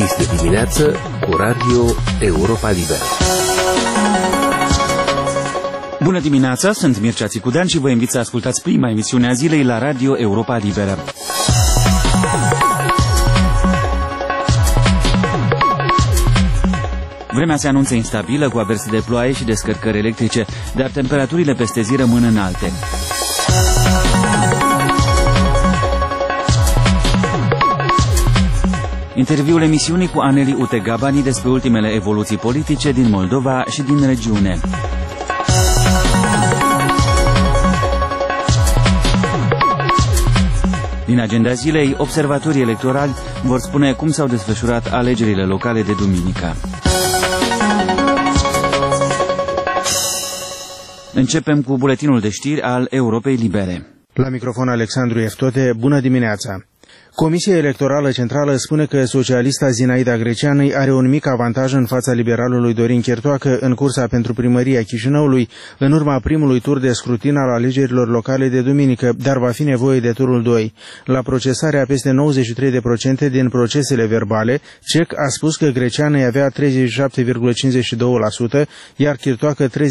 Este dimineață cu Radio Europa Liberă. Bună dimineața, sunt Mircea Țicudean și vă invit să ascultați prima emisiune a zilei la Radio Europa Liberă. Vremea se anunță instabilă, cu averse de ploaie și descărcări electrice, dar temperaturile peste zi rămân înalte. Interviul emisiunii cu Aneli Utegabani despre ultimele evoluții politice din Moldova și din regiune. Din agenda zilei, observatorii electorali vor spune cum s-au desfășurat alegerile locale de duminică. Începem cu buletinul de știri al Europei Libere. La microfon Alexandru Eftote, bună dimineața! Comisia Electorală Centrală spune că socialista Zinaida Greceanăi are un mic avantaj în fața liberalului Dorin Chertoacă în cursa pentru primăria Chișinăului, în urma primului tur de scrutin al alegerilor locale de duminică, dar va fi nevoie de turul 2. La procesarea peste 93% din procesele verbale, CEC a spus că Greceanăi avea 37,52%, iar Chertoacă 36,41%.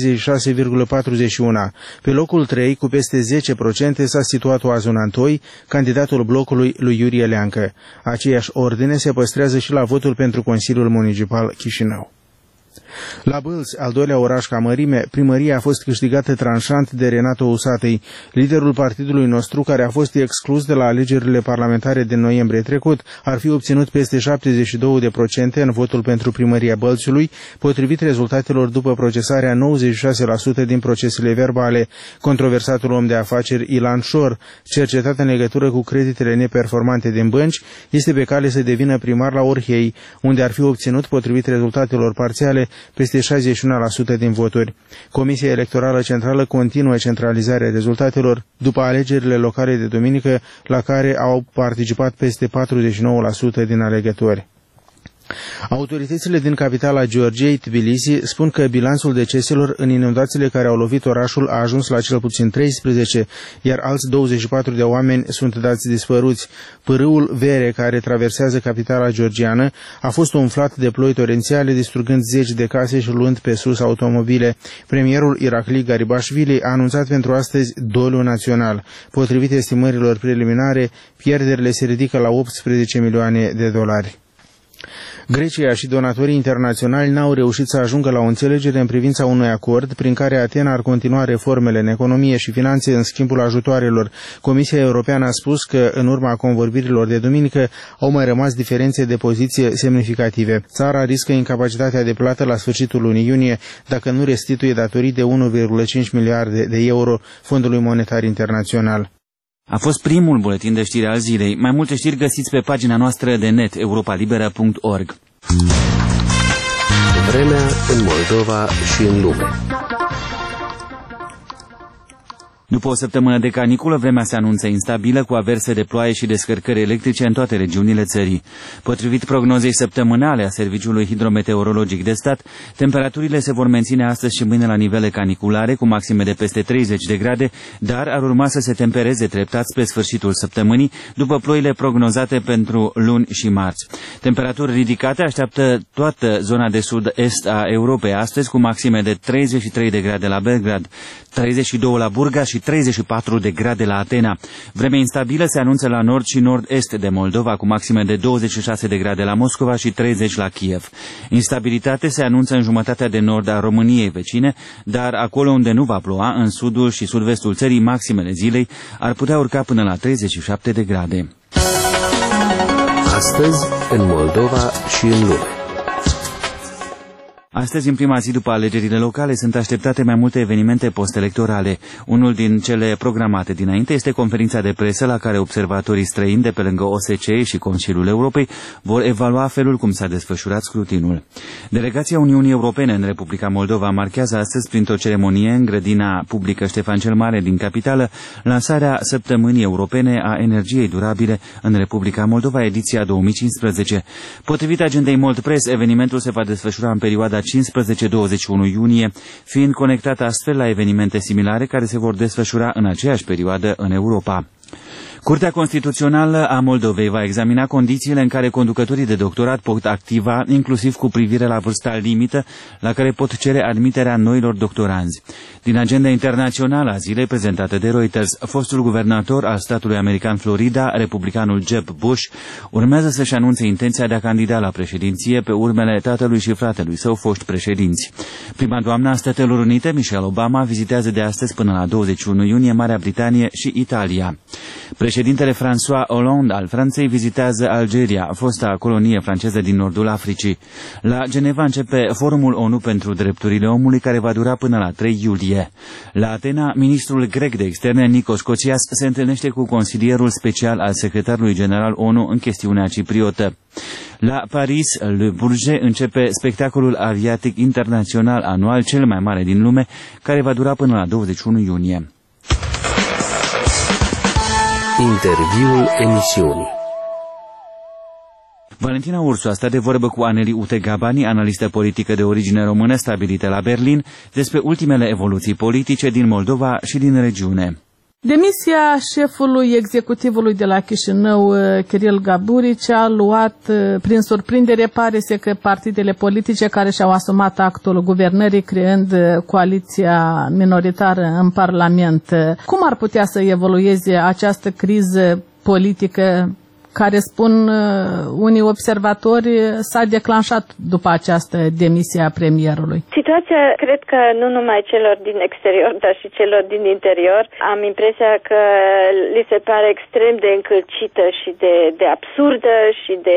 Pe locul 3, cu peste 10%, s-a situat Oazon Antoi, candidatul blocului lui Iurie Leancă. Aceeași ordine se păstrează și la votul pentru Consiliul Municipal Chișinău. La Bâlți, al doilea oraș ca mărime, primăria a fost câștigată tranșant de Renato Usatăi, liderul partidului nostru, care a fost exclus de la alegerile parlamentare din noiembrie trecut, ar fi obținut peste 72% în votul pentru primăria Bălțiului, potrivit rezultatelor după procesarea 96% din procesele verbale. Controversatul om de afaceri Ilan Șor, cercetat în legătură cu creditele neperformante din bănci, este pe cale să devină primar la Orhei, unde ar fi obținut, potrivit rezultatelor parțiale, peste 61% din voturi. Comisia Electorală Centrală continuă centralizarea rezultatelor după alegerile locale de duminică, la care au participat peste 49% din alegători. Autoritățile din capitala Georgiei, Tbilisi, spun că bilanțul deceselor în inundațiile care au lovit orașul a ajuns la cel puțin 13, iar alți 24 de oameni sunt dați dispăruți. Pârâul Vere, care traversează capitala georgiană, a fost umflat de ploi torențiale, distrugând zeci de case și luând pe sus automobile. Premierul Irakli Garibashvili a anunțat pentru astăzi doliu național. Potrivit estimărilor preliminare, pierderile se ridică la 18 milioane de dolari. Grecia și donatorii internaționali n-au reușit să ajungă la o înțelegere în privința unui acord prin care Atena ar continua reformele în economie și finanțe în schimbul ajutoarelor. Comisia Europeană a spus că, în urma convorbirilor de duminică, au mai rămas diferențe de poziție semnificative. Țara riscă incapacitatea de plată la sfârșitul lunii iunie dacă nu restituie datorii de 1,5 miliarde de euro Fondului Monetar Internațional. A fost primul buletin de știri al zilei. Mai multe știri găsiți pe pagina noastră de net, europalibera.org. Vremea în Moldova și în lume. După o săptămână de caniculă, vremea se anunță instabilă, cu averse de ploaie și descărcări electrice în toate regiunile țării. Potrivit prognozei săptămânale a Serviciului Hidrometeorologic de Stat, temperaturile se vor menține astăzi și mâine la nivele caniculare, cu maxime de peste 30 de grade, dar ar urma să se tempereze treptat spre sfârșitul săptămânii, după ploile prognozate pentru luni și marți. Temperaturi ridicate așteaptă toată zona de sud-est a Europei astăzi, cu maxime de 33 de grade la Belgrad, 32 la Burgas și 34 de grade la Atena. Vremea instabilă se anunță la nord și nord-est de Moldova, cu maxime de 26 de grade la Moscova și 30 la Kiev. Instabilitate se anunță în jumătatea de nord a României vecine, dar acolo unde nu va ploua, în sudul și sud-vestul țării, maximele zilei ar putea urca până la 37 de grade. Astăzi, în Moldova și în lume. Astăzi, în prima zi după alegerile locale, sunt așteptate mai multe evenimente post-electorale. Unul din cele programate dinainte este conferința de presă la care observatorii străini de pe lângă OSCE și Consiliul Europei vor evalua felul cum s-a desfășurat scrutinul. Delegația Uniunii Europene în Republica Moldova marchează astăzi, printr-o ceremonie în grădina publică Ștefan cel Mare din capitală, lansarea Săptămânii Europene a Energiei Durabile în Republica Moldova, ediția 2015. Potrivit agendei Moldpress, evenimentul se va desfășura în perioada 15-21 iunie, fiind conectat astfel la evenimente similare care se vor desfășura în aceeași perioadă în Europa. Curtea Constituțională a Moldovei va examina condițiile în care conducătorii de doctorat pot activa, inclusiv cu privire la vârsta limită la care pot cere admiterea noilor doctoranzi. Din agenda internațională a zilei prezentată de Reuters, fostul guvernator al statului american Florida, republicanul Jeb Bush, urmează să-și anunțe intenția de a candida la președinție pe urmele tatălui și fratelui său foști președinți. Prima doamnă a Statelor Unite, Michelle Obama, vizitează de astăzi până la 21 iunie Marea Britanie și Italia. Președintele François Hollande al Franței vizitează Algeria, fosta colonie franceză din nordul Africii. La Geneva începe Forumul ONU pentru Drepturile Omului, care va dura până la 3 iulie. La Atena, ministrul grec de externe Nikos Kotzias se întâlnește cu consilierul special al secretarului general ONU în chestiunea cipriotă. La Paris, Le Bourget începe spectacolul aviatic internațional anual cel mai mare din lume, care va dura până la 21 iunie. Interviul emisiunii. Valentina Ursu a stat de vorbă cu Aneli Utegabani, analistă politică de origine română stabilită la Berlin, despre ultimele evoluții politice din Moldova și din regiune. Demisia șefului executivului de la Chișinău, Kiril Gaburici, a luat prin surprindere, pare să că partidele politice care și-au asumat actul guvernării creând coaliția minoritară în Parlament. Cum ar putea să evolueze această criză politică care, spun unii observatori, s-a declanșat după această demisie a premierului? Situația, cred că nu numai celor din exterior, dar și celor din interior, am impresia că li se pare extrem de încălcită și de absurdă și de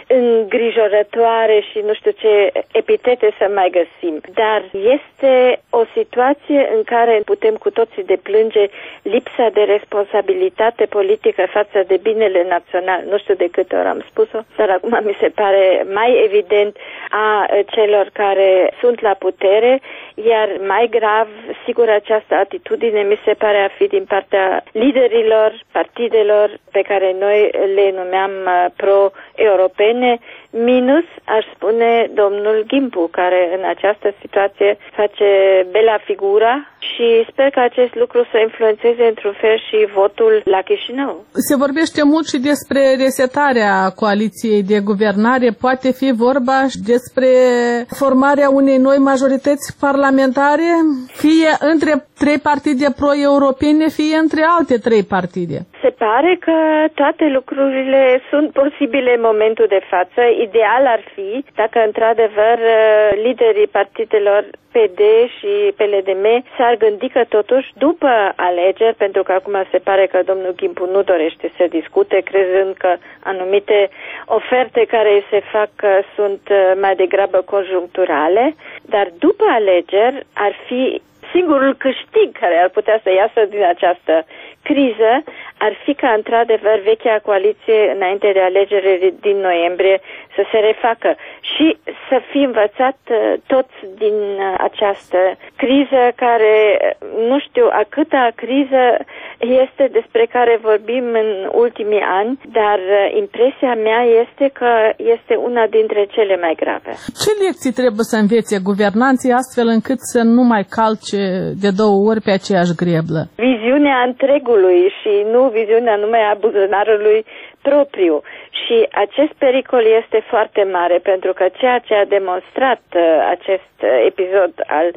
îngrijorătoare și nu știu ce epitete să mai găsim. Dar este o situație în care putem cu toții deplânge lipsa de responsabilitate politică față de binele național. Nu știu de câte ori am spus-o, dar acum mi se pare mai evident a celor care sunt la putere, iar mai grav, sigur, această atitudine mi se pare a fi din partea liderilor partidelor pe care noi le numeam pro-europene, minus, aș spune, domnul Ghimpu, care în această situație face bela figura și sper că acest lucru să influențeze într-un fel și votul la Chișinău. Se vorbește mult și despre resetarea coaliției de guvernare. Poate fi vorba și despre formarea unei noi majorități parlamentare, fie între 3 partide pro-europene, fie între alte 3 partide. Se pare că toate lucrurile sunt posibile în momentul de față. Ideal ar fi dacă într-adevăr liderii partidelor PD și PLDM s-ar gândi că totuși după alegeri, pentru că acum se pare că domnul Ghimpu nu dorește să discute, crezând că anumite oferte care îi se fac sunt mai degrabă conjuncturale, dar după alegeri ar fi singurul câștig care ar putea să iasă din această criză, ar fi ca într-adevăr vechea coaliție înainte de alegeri din noiembrie să se refacă și să fi învățat toți din această criză care, nu știu a câta criză este despre care vorbim în ultimii ani, dar impresia mea este că este una dintre cele mai grave. Ce lecții trebuie să învețe guvernanții astfel încât să nu mai calce de 2 ori pe aceeași greblă? Viziunea întregului și nu viziunea numai a buzunarului propriu. Și acest pericol este foarte mare, pentru că ceea ce a demonstrat acest episod al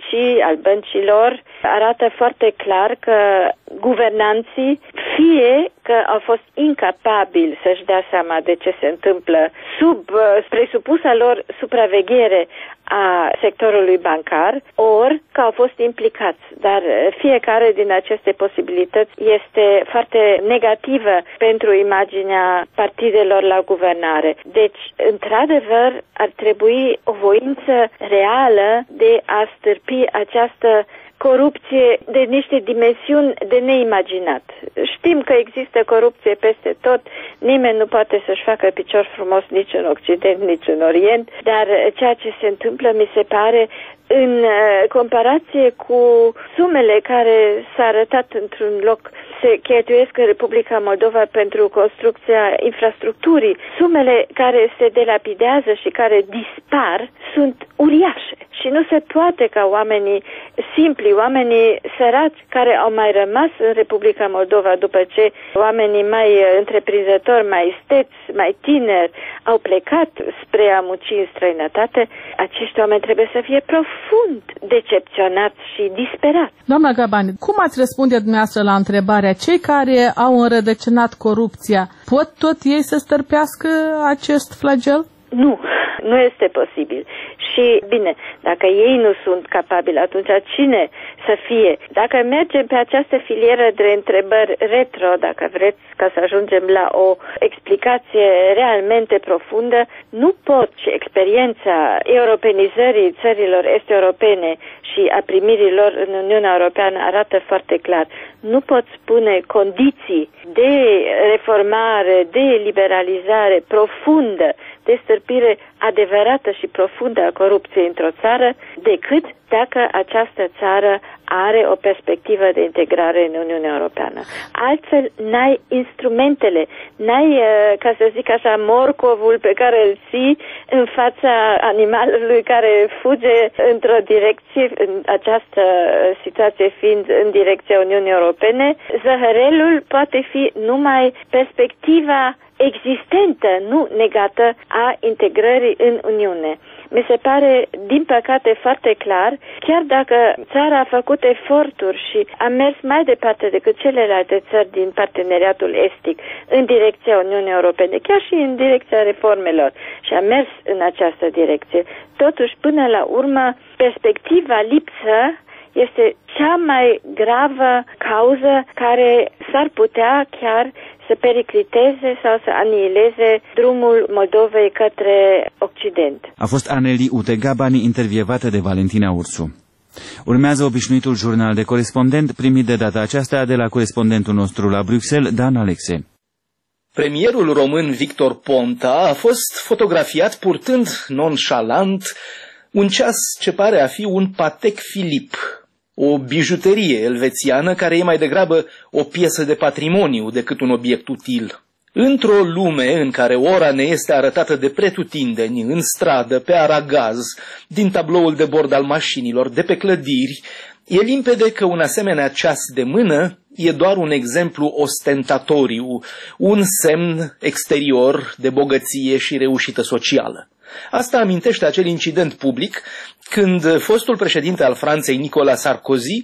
băncilor, arată foarte clar că guvernanții, fie că au fost incapabili să-și dea seama de ce se întâmplă sub presupusa lor supraveghere a sectorului bancar, ori că au fost implicați. Dar fiecare din aceste posibilități este foarte negativă pentru imaginea partidelor la guvernare. Deci, într-adevăr, ar trebui o voință reală de a stârpi această corupție de niște dimensiuni de neimaginat. Știm că există corupție peste tot, nimeni nu poate să-și facă picior frumos nici în Occident, nici în Orient, dar ceea ce se întâmplă, mi se pare, în comparație cu sumele care s-a arătat într-un loc se cheltuiesc în Republica Moldova pentru construcția infrastructurii, sumele care se delapidează și care dispar sunt uriașe. și nu se poate ca oamenii simpli, oamenii săraci care au mai rămas în Republica Moldova după ce oamenii mai întreprinzători, mai isteți, mai tineri au plecat spre a muci în străinătate, acești oameni trebuie să fie profund decepționați și disperați. Doamna Gabani, cum ați răspunde dumneavoastră la întrebarea, cei care au înrădăcinat corupția, pot tot ei să stărpească acest flagel? Nu este posibil. Și, bine, dacă ei nu sunt capabili, atunci cine să fie? Dacă mergem pe această filieră de întrebări retro, dacă vreți, ca să ajungem la o explicație realmente profundă, nu pot, și experiența europenizării țărilor est-europene și a primirii lor în Uniunea Europeană arată foarte clar. Nu pot spune condiții de reformare, de liberalizare profundă, de stârpire adevărată și profundă a corupției într-o țară, decât dacă această țară are o perspectivă de integrare în Uniunea Europeană. Altfel, n-ai instrumentele, n-ai, ca să zic așa, morcovul pe care îl ții în fața animalului care fuge într-o direcție, în această situație fiind în direcția Uniunii Europene. Zăhărelul poate fi numai perspectiva existentă, nu negată, a integrării în Uniune. Mi se pare, din păcate, foarte clar, chiar dacă țara a făcut eforturi și a mers mai departe decât celelalte țări din parteneriatul estic în direcția Uniunii Europene, chiar și în direcția reformelor, și a mers în această direcție, totuși, până la urmă, perspectiva lipsă este cea mai gravă cauză care s-ar putea chiar să pericliteze sau să anihileze drumul Moldovei către Occident. A fost Aneli Utegabani, intervievată de Valentina Ursu. Urmează obișnuitul jurnal de corespondent, primit de data aceasta de la corespondentul nostru la Bruxelles, Dan Alexe. Premierul român Victor Ponta a fost fotografiat purtând nonșalant un ceas ce pare a fi un Patek Philippe, o bijuterie elvețiană care e mai degrabă o piesă de patrimoniu decât un obiect util. Într-o lume în care ora ne este arătată de pretutindeni, în stradă, pe aragaz, din tabloul de bord al mașinilor, de pe clădiri, e limpede că un asemenea ceas de mână e doar un exemplu ostentatoriu, un semn exterior de bogăție și reușită socială. Asta amintește acel incident public când fostul președinte al Franței, Nicolas Sarkozy,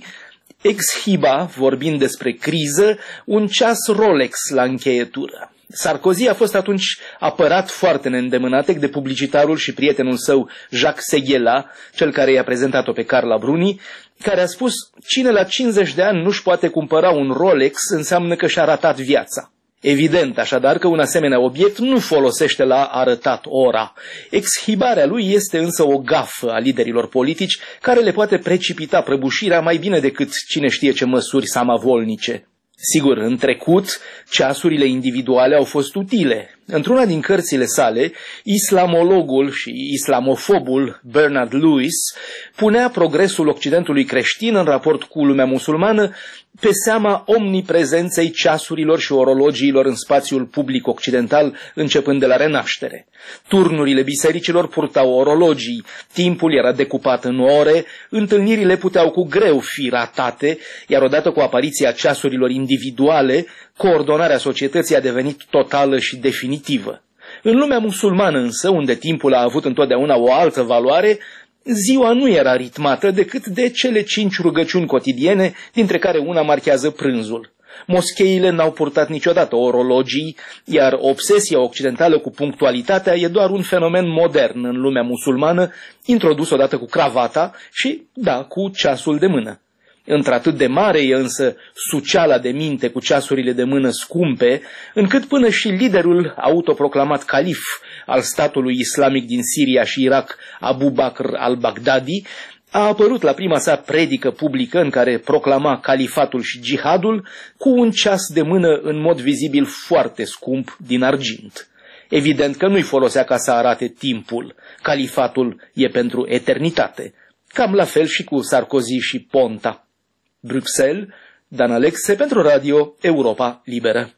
exhiba, vorbind despre criză, un ceas Rolex la încheietură. Sarkozy a fost atunci apărat foarte neîndemânatec de publicitarul și prietenul său Jacques Seguela, cel care i-a prezentat-o pe Carla Bruni, care a spus: cine la 50 de ani nu-și poate cumpăra un Rolex înseamnă că și-a ratat viața. Evident, așadar, că un asemenea obiect nu folosește la arătat ora. Exhibarea lui este însă o gafă a liderilor politici care le poate precipita prăbușirea mai bine decât cine știe ce măsuri samavolnice. Sigur, în trecut, ceasurile individuale au fost utile. Într-una din cărțile sale, islamologul și islamofobul Bernard Lewis punea progresul Occidentului creștin în raport cu lumea musulmană pe seama omniprezenței ceasurilor și orologiilor în spațiul public occidental, începând de la Renaștere. Turnurile bisericilor purtau orologii, timpul era decupat în ore, întâlnirile puteau cu greu fi ratate, iar odată cu apariția ceasurilor individuale, coordonarea societății a devenit totală și definitivă. În lumea musulmană însă, unde timpul a avut întotdeauna o altă valoare, ziua nu era ritmată decât de cele 5 rugăciuni cotidiene, dintre care una marchează prânzul. Moscheile n-au purtat niciodată orologii, iar obsesia occidentală cu punctualitatea e doar un fenomen modern în lumea musulmană, introdus odată cu cravata și, da, cu ceasul de mână. Într-atât de mare e însă suceala de minte cu ceasurile de mână scumpe, încât până și liderul autoproclamat calif al statului islamic din Siria și Irak, Abu Bakr al-Baghdadi, a apărut la prima sa predică publică în care proclama califatul și jihadul cu un ceas de mână în mod vizibil foarte scump din argint. Evident că nu-i folosea ca să arate timpul, califatul e pentru eternitate. Cam la fel și cu Sarkozy și Ponta. Bruxelles, Dan Alexe pentru Radio Europa Liberă.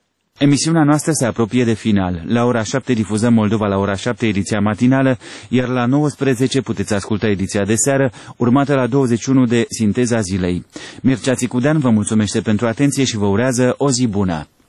Emisiunea noastră se apropie de final. La ora 7 difuzăm Moldova la ora 7 ediția matinală, iar la 19 puteți asculta ediția de seară, urmată la 21 de Sinteza zilei. Mircea Țicudean vă mulțumește pentru atenție și vă urează o zi bună!